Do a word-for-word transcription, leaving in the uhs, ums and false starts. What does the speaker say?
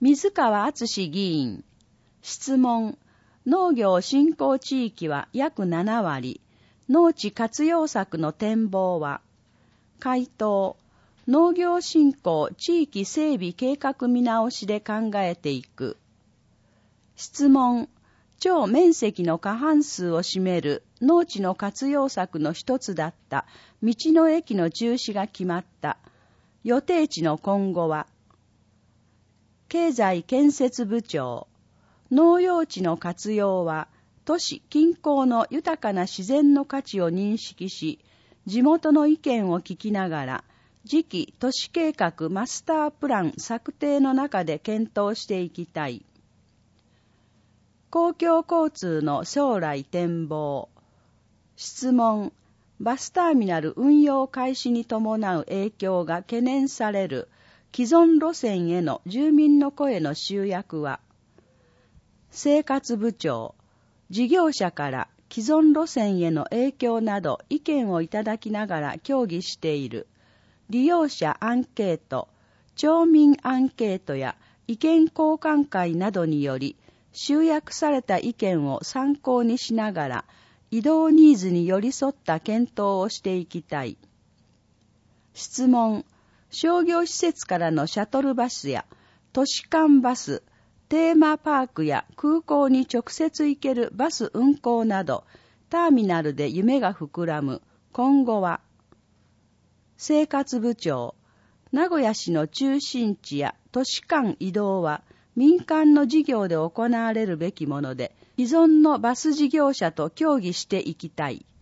水川敦議員。質問。農業振興地域は約ななわり。農地活用策の展望は。回答。農業振興地域整備計画見直しで考えていく。質問。超面積の過半数を占める農地の活用策の一つだった道の駅の中止が決まった。予定地の今後は。経済建設部長。農用地の活用は、都市近郊の豊かな自然の価値を認識し、地元の意見を聞きながら、次期都市計画マスタープラン策定の中で検討していきたい。公共交通の将来展望。質問。バスターミナル運用開始に伴う影響が懸念される既存路線への住民の声の集約は。生活部長。事業者から既存路線への影響など意見をいただきながら協議している。利用者アンケート、町民アンケートや意見交換会などにより、集約された意見を参考にしながら、移動ニーズに寄り添った検討をしていきたい。質問。商業施設からのシャトルバスや都市間バス、テーマパークや空港に直接行けるバス運行など、ターミナルで夢が膨らむ。今後は。生活部長。名古屋市の中心地や都市間移動は民間の事業で行われるべきもので、既存のバス事業者と協議していきたい。